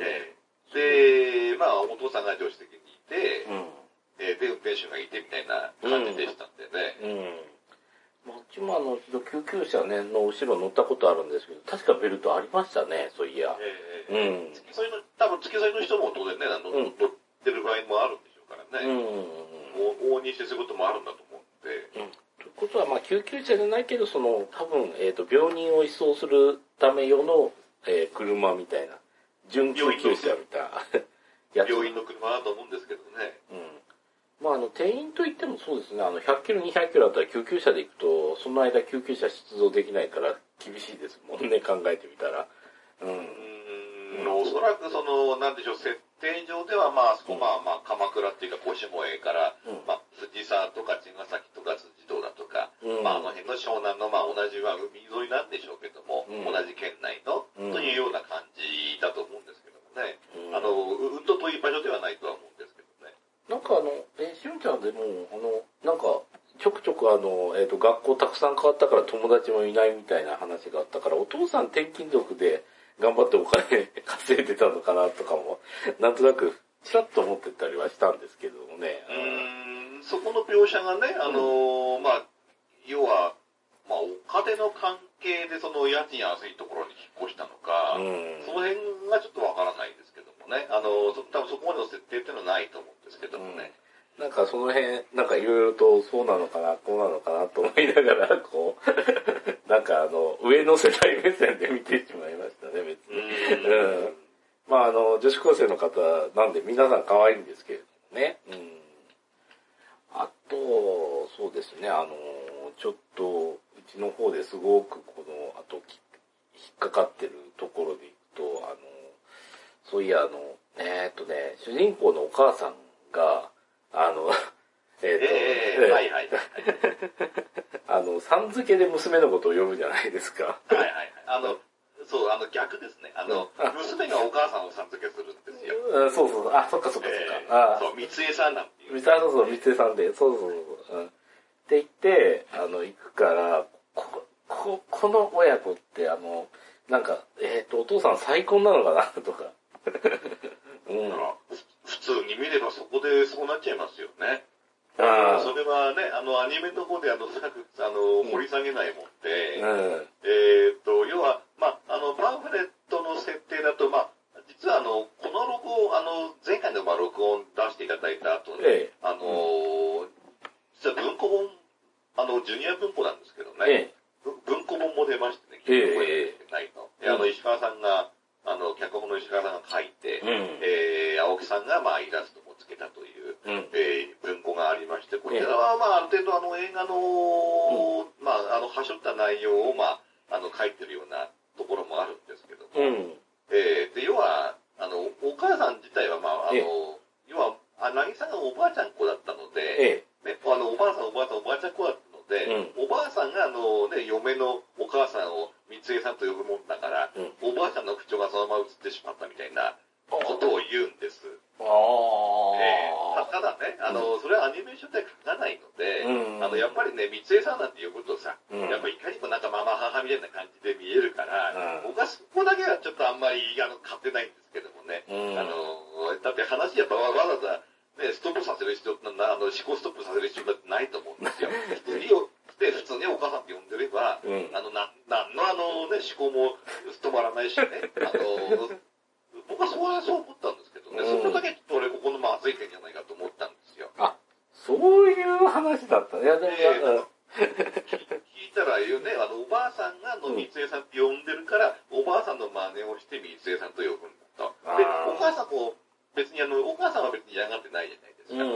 えー、で、まあ、お父さんが助手席にいて、うん、えー、で、運転手がいてみたいな感じでしたんでね。うんうんうちもあの、救急車ね、の後ろ乗ったことあるんですけど、確かベルトありましたね、そういや。えー、うん。付き添いの、多分付き添いの人も当然ね、あの、うん、乗ってる場合もあるんでしょうからね。うん。往々にしてそういうこともあるんだと思うんで。うん。 ということは、まあ、救急車じゃないけど、その、多分、えっと、病人を移送するため用の、えー、車みたいな、準救急車みたいなやつ。病院の車だと思うんですけどね。うん。 まあ、あの、定員といってもそうですね、あの、ひゃっキロ、にひゃっキロだったら救急車で行くと、その間救急車出動できないから厳しいですもんね、考えてみたら。うん。 うん、おそらくその、なんでしょう、設定上では、まあ、そこ、まあまあ、鎌倉っていうか、越萌から、うん、まあ、藤沢とか茅ヶ崎とか辻堂だとか、うん、まあ、あの辺の湘南の、まあ、同じは海沿いなんでしょうけども、うん、同じ県内の、うん、というような感じだと思うんですけどもね。うん、あの、うんと遠い場所ではないとは思うんですけどね。 なんかあの、えー、しゅんちゃんでも、あの、なんか、ちょくちょくあの、えっと、学校たくさん変わったから友達もいないみたいな話があったから、お父さん転勤族で頑張ってお金稼いでたのかなとかも、なんとなく、ちらっと思ってたりはしたんですけどもね。 うーん、そこの描写がね、あのー、うん、まあ、要は、まあ、お金の関係でその家賃安いところに引っ越したのか、うん、その辺がちょっとわからないですけどもね。あの、多分そこまでの設定っていうのはないと思うんですけどもね。 うん、なんかその辺、なんかいろいろとそうなのかな、こうなのかなと思いながら、こう、なんかあの、上の世代目線で見てしまいましたね、別に。うんうん、まああの、女子高生の方なんで皆さん可愛いんですけれどもね。うん、あと、そうですね、あの、ちょっと、うちの方ですごくこの、あと、引っかかってるところでいくと、あの、そういや、あの、えー、っとね、主人公のお母さんが、あの、えー、っと、えー、はいはい。あの、さん付けで娘のことを呼ぶじゃないですか。 はいはいはい。あの、そう、あの逆ですね。あの、娘がお母さんをさん付けするんですよ。 うん、そうそう。あ、そっかそっかそっか。えー、あそう、三江さんなんていう。 三江そうそう、三江さんで。そうそうそう。うん、って言って、あの、行くから、こ、こ、この親子って、あの、なんか、えっと、お父さん再婚なのかなとか。 うん、だから普通に見ればそこでそうなっちゃいますよね。あそれはね、あの、アニメの方であの、深く、あの、掘り下げないもんで、うん、えっと、要は、まあ、あの、パンフレットの設定だと、まあ、実はあの、この録音、あの、前回のまあ録音出していただいた後に、ええ、あの、実は文庫本、あの、ジュニア文庫なんですけどね、ええ、文庫本も出ましてね、ええ、ないの。で、あの、石川さんが、あの、脚本の石川さんが書いて、うん、えー、青木さんがまあイラストもつけたという、うん、えー、文庫がありまして、こちらはまあある程度あの映画の、うん、まああの、はしょった内容をまあ、あの、書いてるようなところもあるんですけども、うん、えー、で、要は、あの、お母さん自体はまあ、あの、要は、あ、なぎさんがおばあちゃん子だったので、ね、あの、おばあさんおばあさんおばあちゃん子だったので、うん、おばあさんがあのね、嫁のお母さんを三江さんと呼ぶもんだから、うん、おばあちゃんの口調がそのまま映ってしまったみたいなことを言うんです。あえー、ただね、あの、うん、それはアニメーションで書かないので、うん、あの、やっぱりね、三江さんなんて呼ぶとさ、うん、やっぱりいかにもなんかママ母みたいな感じで見えるから、僕はそこだけはちょっとあんまり、あの、買ってないんですけどもね、あの、だって話やっぱわざわざ、ね、ストップさせる必要ってのは、あの、思考ストップさせる必要ってないと思うんですよ。普通に、で、普通にお母さんって呼んでれば、うん、あの、な、なんのあのね、思考も止まらないしね、あの、僕はそう、そう思ったんですけどね、うん、そこだけちょっと俺ここのまずい点じゃないかと思ったんですよ。 あ、そういう話だったね。いや、でも、えー、 聞いたら言うね、あの、おばあさんがあの、三江さんって呼んでるから、うん、おばあさんの真似をして三江さんと呼ぶんだと。で、お母さんも、 別にあの、お母さんは別に嫌がってないじゃないですか。うん、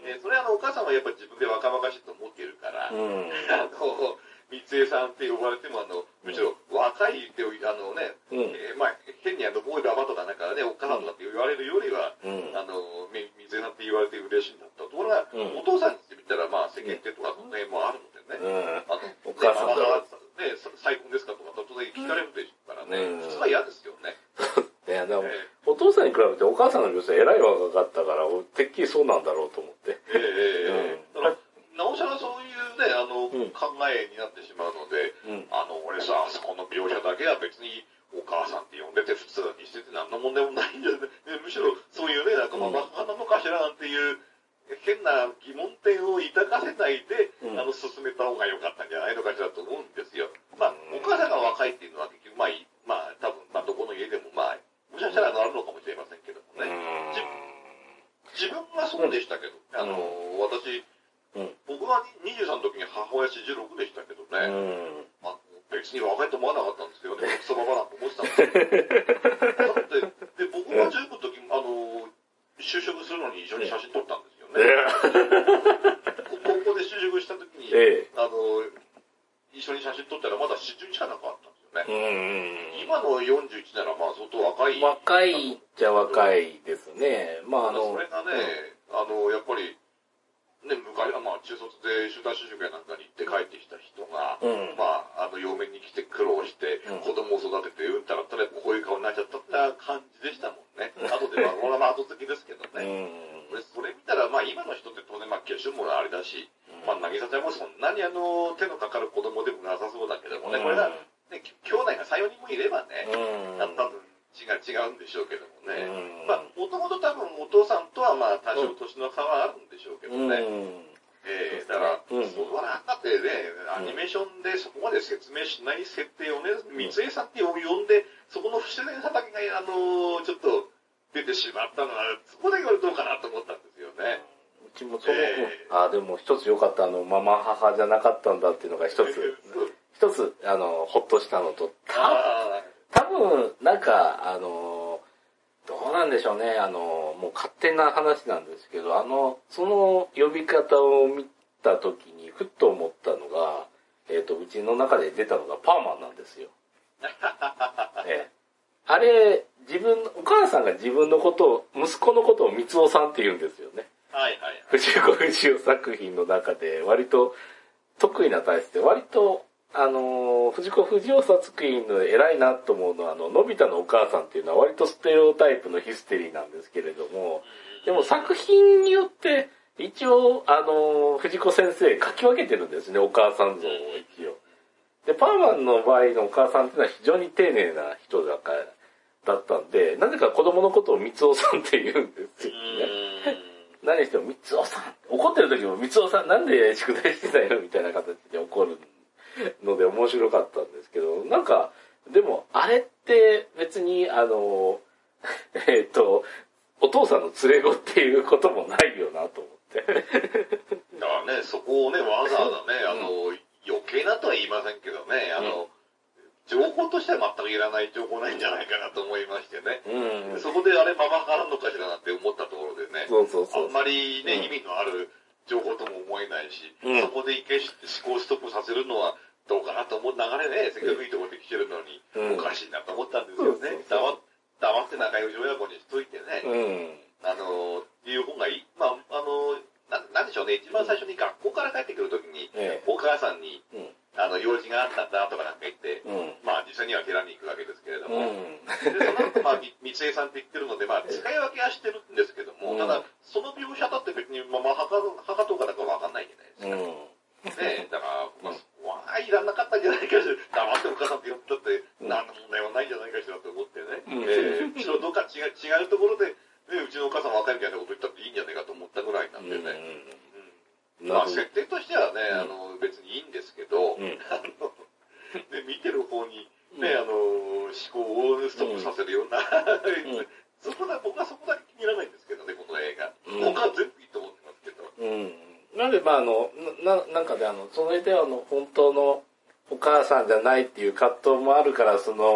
えー、それはあの、お母さんはやっぱり自分で若々しいと思っているから、うん、あの、三江さんって呼ばれてもあの、むしろ若いって、あのね、うん、えー、まあ、変にあの、ボーイババとかなんかね、お母さんだって言われるよりは、うん、あの、三江さんって言われて嬉しいんだった。ところが、うん、お父さんにしてみたら、まあ、世間体とかその辺もあるのでね、うん、あの、お母さんが、ね、再婚ですかとか突然聞かれるでしょうからね、うん、普通は嫌ですよね。 いや、でも、えー、お父さんに比べてお母さんの描写偉い若かったから、てっきりそうなんだろうと思って。ええー、うん、だからなおさらそういうね、あの、うん、考えになってしまうので、うん、あの、俺さ、あそこの描写だけは別にお母さんって呼んでて普通にしてて何の問題もないんだよね。むしろそういうね、なんかママ母なのかしらなんていう変な疑問点を抱かせないで、うん、あの、進めた方が良かったんじゃないのかしらと思うんですよ。まあ、お母さんが若いっていうのは結局、まあ、まあ、多分、まあ、どこの家でもまあ、もしかしたらなるのかもしれませんけどもね。自分はそうでしたけど、あの、私、うん、僕はにじゅうさんの時に母親よんじゅうろくでしたけどね、うん、まあ、別に若いと思わなかったんですけどね、クソババなんて思ってたんですよ。だって、で、僕がじゅうごの時、あの、就職するのに一緒に写真撮ったんですよね。高校で就職した時に、ええ、あの、一緒に写真撮ったらまだよんじゅういちかなんかあったんですよね。うん、今のよんじゅういちならまあ相当若い。 若いっちゃ若いですね。まああの。 それがね、うん、あの、やっぱり、ね、昔はまあ中卒で集団就職やなんかに行って帰ってきた人が、うん、まあ、あの、嫁に来て苦労して、子供を育てて、うんたらったらこういう顔になっちゃったって感じでしたもんね。後で、まあ、俺はまあ後付きですけどね。うん、それ見たら、まあ今の人って当然、まあ化粧もあれだし、まあ、なぎさちゃんもそんなにあの、手のかかる子供でもなさそうだけどもね、これが、ね、兄弟がさん、よにんもいればね、多分違う、違うんでしょうけどもね。まあ、もともと多分お父さんとはまあ、多少年の差はあるんでしょうけどね。ええー、だから、そこはなんだってね、アニメーションでそこまで説明しない設定をね、三江さんって呼んで、そこの不自然さだけが、あの、ちょっと出てしまったのは、そこだけはどうかなと思ったんですよね。 うちもその、えー、あ、でも一つ良かった、あの、ママ母じゃなかったんだっていうのが一つ、一つ、あの、ほっとしたのと、た多分、なんか、あの、どうなんでしょうね、あの、もう勝手な話なんですけど、あの、その呼び方を見たときに、ふっと思ったのが、えっと、うちの中で出たのがパーマンなんですよ。ええ、あれ、自分、お母さんが自分のことを、息子のことを三尾さんって言うんですよね。 はいはい、はい。 藤子不二雄作品の中で、割と得意な体質で、割と、あの、藤子不二雄作品の偉いなと思うのは、あの、のび太のお母さんっていうのは割とステレオタイプのヒステリーなんですけれども、でも作品によって、一応、あの、藤子先生書き分けてるんですね、お母さん像を一応。で、パーマンの場合のお母さんっていうのは非常に丁寧な人だから、だったんで、なぜか子供のことを三尾さんって言うんですよね。何しても三尾さん、怒ってる時も三尾さんなんで宿題してないのみたいな形で怒るので面白かったんですけど、なんか、でもあれって別にあの、えっと、お父さんの連れ子っていうこともないよなと思って。 だからね、そこをね、わざわざね、あの、うん、余計なとは言いませんけどね、あの、うん、情報としては全くいらない情報ないんじゃないかなと思いましてね。うんうん、そこであれママからんのかしらなって思ったところでね。 そうそうそう。 あんまりね、うん、意味のある情報とも思えないし、うん、そこで一回思考ストップさせるのはどうかなと思う流れね、せっかくいいところで来てるのに、おかしいなと思ったんですよね。黙って仲良し親子にしといてね。うん、あの、いう方がいい。まあ、あの、な、なんでしょうね。一番最初に学校から帰ってくるときに、うん、お母さんに、うん、あの、用事があったんだとかなんか言って、うん、まあ実際には寺に行くわけですけれども、うん、でその後、まあ、三江さんって言ってるので、まあ、使い分けはしてるんですけども、うん、ただ、その描写だって別に、まあ、母、母とかだかわかんないじゃないですか。うん、ねえ、だから、まあ、そこはいらなかったんじゃないかしら、黙ってお母さんって呼んだって、何の問題はないんじゃないかしらと思ってね、うん、えー、むしろどっか違う、違うところで、ね、うちのお母さん若いみたいなこと言ったっていいんじゃないかと思ったぐらいなんでね。うん、まあ、設定としてはね、あの、別にいいんですけど、うん、あの、ね、見てる方に、ね、あの、思考をストップさせるような、うん、そこだ、僕はそこだけ気に入らないんですけどね、この映画。うん、他は全部いいと思ってますけど。うん。 なんで、まあ、あの、な、なんかで、あの、それであの、本当のお母さんじゃないっていう葛藤もあるから、その、お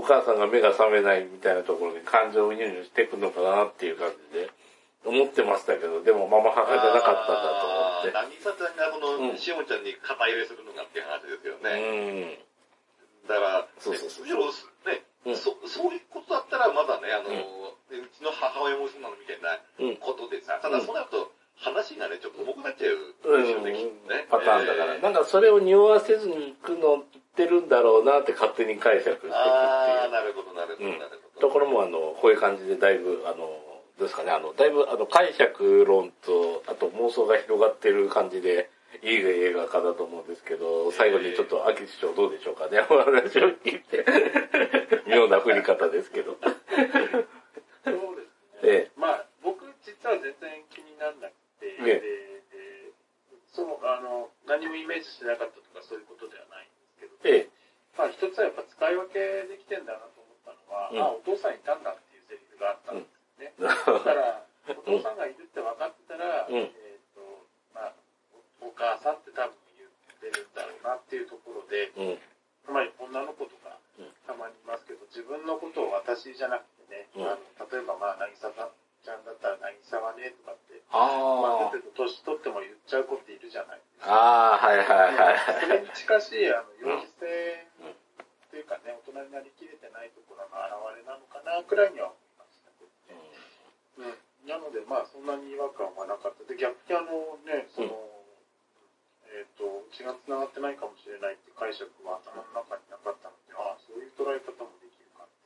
母さんが目が覚めないみたいなところに感情移入していくのかなっていう感じで思ってましたけど、でもママ母じゃなかったんだと思って。 なぎさちゃんがこの、しおんちゃんに肩入れするのかっていう話ですよね。うん。だから、そうそうそう。むしろ、ね、うん、そ、そういうことだったらまだね、あの、うん、うちの母親もそうなのみたいなことでさ、うん、ただそうなると、話がね、ちょっと重くなっちゃうでしょうね、きっとね。 パターンだから。なんかそれを匂わせずに行くの言ってるんだろうなって勝手に解釈していくっていう。 ああ、なるほど、なるほど、なるほど。 ところも、あの、こういう感じでだいぶ、あの、どうですかね、あの、だいぶ、あの、解釈論と、あと妄想が広がってる感じで、いい映画化だと思うんですけど、最後にちょっと、秋師匠どうでしょうかね、お話を聞いて。妙な振り方ですけど。 そうですね。ええ、まあ、僕、実は全然気にならなくて、ええ、でそう、あの、何もイメージしてなかったとかそういうことではないんですけど、ええ、まあ、一つはやっぱ使い分けできてんだなと思ったのは、うん、あ、お父さんいたんだっていうセリフがあったんですね。うん、だから、お父さんがいるって分かってたら、うん、えっと、まあ、お母さんって多分言ってるんだろうなっていうところで、うん、まあ、女の子とかたまにいますけど、自分のことを私じゃなくてね、うん、あの例えばまあ、なぎさちゃんだったらなぎさはねとかって、あまあ、ある程度年取っても言っちゃう子っているじゃないですか。 ああ、はいはいはい。 それに近しい、あの、幼児性というかね、大人になりきれてないところの表れなのかな、くらいには思いましたけどね。うんうんなので、まあ、そんなに違和感はなかった。で、逆にあのね、その、うん、えっと、血が繋がってないかもしれないって解釈は頭の中になかったので、ああ、そういう捉え方もできるかって、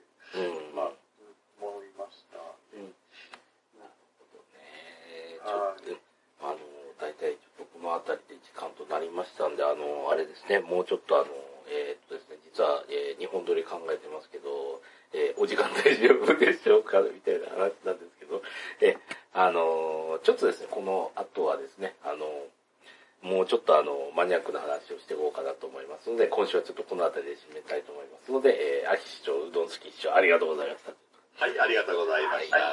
うん、まあ、思いました。うん、 なるほどね。ちょっと、あの、大体ちょっとこのあたりで時間となりましたんで、あの、あれですね、もうちょっとあの、えー、っとですね、実は、えー、日本撮り考えてますけど、えー、お時間大丈夫でしょうかみたいな話なんですけど、えー、あのー、ちょっとですね、この後はですね、あのー、もうちょっとあの、マニアックな話をしていこうかなと思いますので、今週はちょっとこの辺りで締めたいと思いますので、えー、秋市長、うどん好き市長、ありがとうございました。 はい、ありがとうございました。はい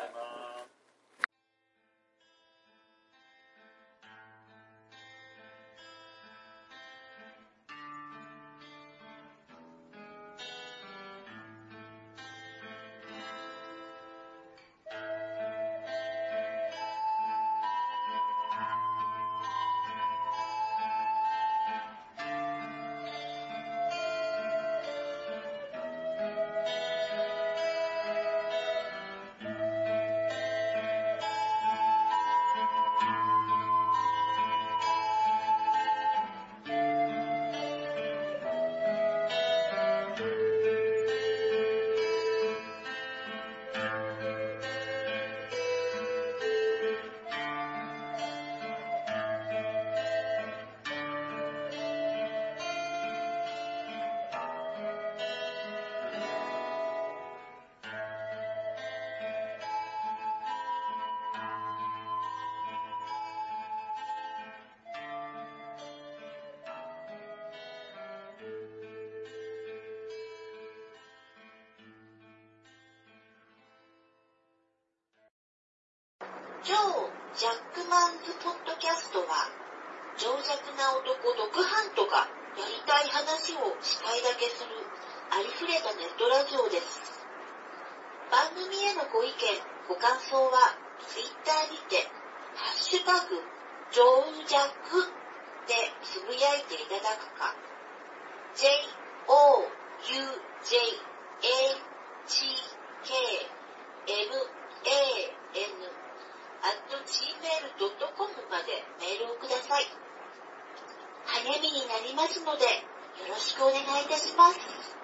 超ジャックマンズポッドキャストは、情弱な男ドクハントがやりたい話をしたいだけするありふれたネットラジオです。番組へのご意見、ご感想はツイッターにて、ハッシュタグ、ジョージャックでつぶやいていただくか、ジェイオーユージェイエージーケーエムエーエヌアットジーメールドットコム までメールをください。励みになりますのでよろしくお願いいたします。